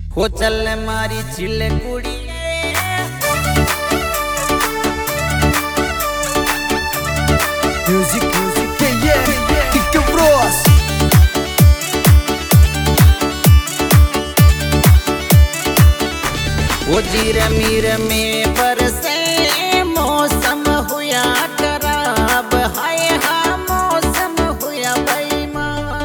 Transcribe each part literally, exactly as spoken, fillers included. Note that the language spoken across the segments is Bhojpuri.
हो चल मारी चिल कुड़ी म्यूजिक म्यूजिक के ये किक ब्रोस वो जीर मीर में बरसे मौसम हुआ खराब हाय हाँ मौसम हुआ बेईमान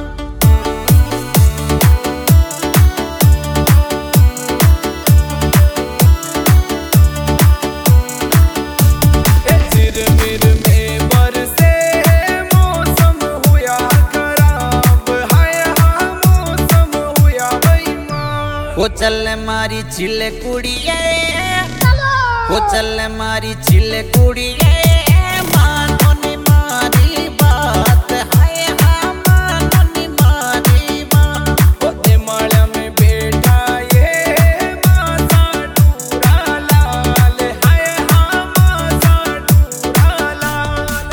जीर मीर में बरसे मौसम हुआ खराब हाय हाँ मौसम हुआ बेईमान वो चल मारी चिल कुड़िए वो चल मारी चिल कुड़िए मानो नी मारी बात हाय हाँ मानो नी मारी बात ओ दिमाग में बैठा ये मासा डूरा लाल हाय हाँ मासा डूरा लाल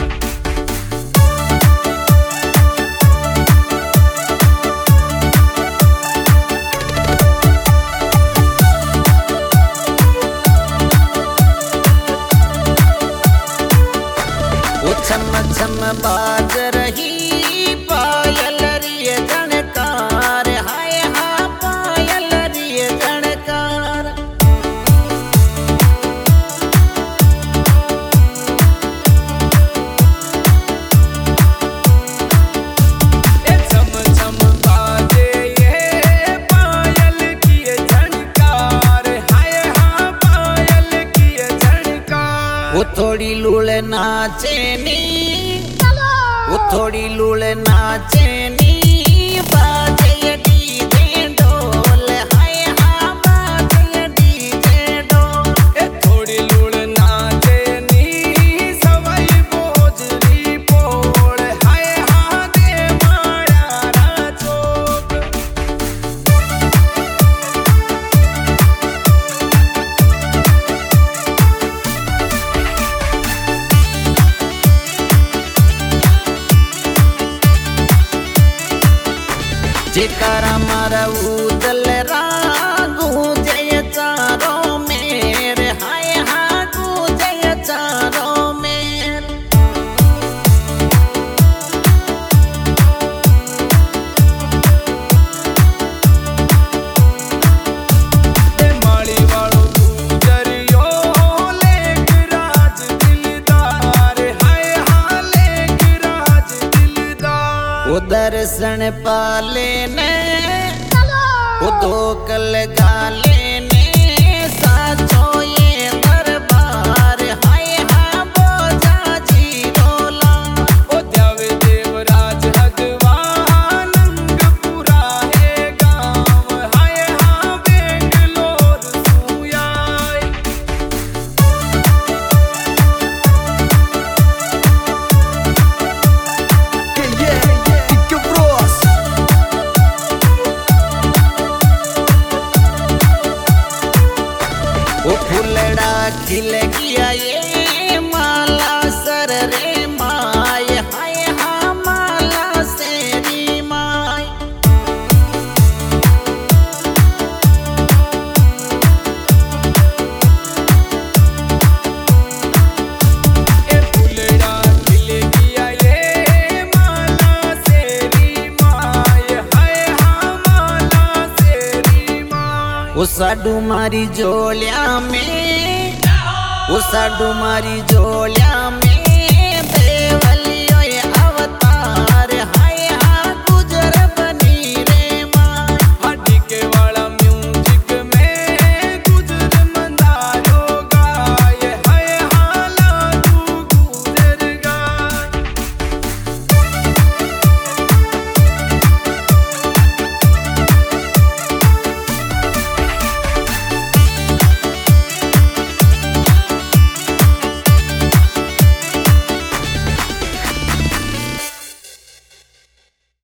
वो छम छम बाज रही पायल रिय जनकार हाय हाँ पायल रिय जनकार ए छम छम बाजे ये पायल की झनकार हाय हाँ पायल की झनकार वो थोड़ी लूल नाचे नी वो थोड़ी लूल नाचे नी बाजे डीजे ढोल हाय हाँ बाजे डीजे ढोल ए थोड़ी लूड़ नाचे नी सवाई बोझली पोड़ हाय हाँ दे मारा चोक जेकारा मारा उदल रागू जय चारों मेर हाय हाँ गू जय चारों मेर ए माड़ी वालो गुजरियो लेक राज दिलदार हाय हाँ लेक राज दिलदार वो दर्शन पाले ने वो दो कल गाले ने साचो ये दरबार हाय हाँ बोझा जी रोला ओ द्यावे देवराज हगवानंगपुरा है गाँव हाय हाँ बेंगलोर सुयाय के ये किक ब्रोस वो फुलड़ा खिल गया ये माला सर रे माय हाय हाँ माला सेरी माय ए फुलड़ा खिल गया ये माला सेरी माय हाय हाँ माला सेरी माय वो साडू मारी जोलिया में वो साडू मारी जोलिया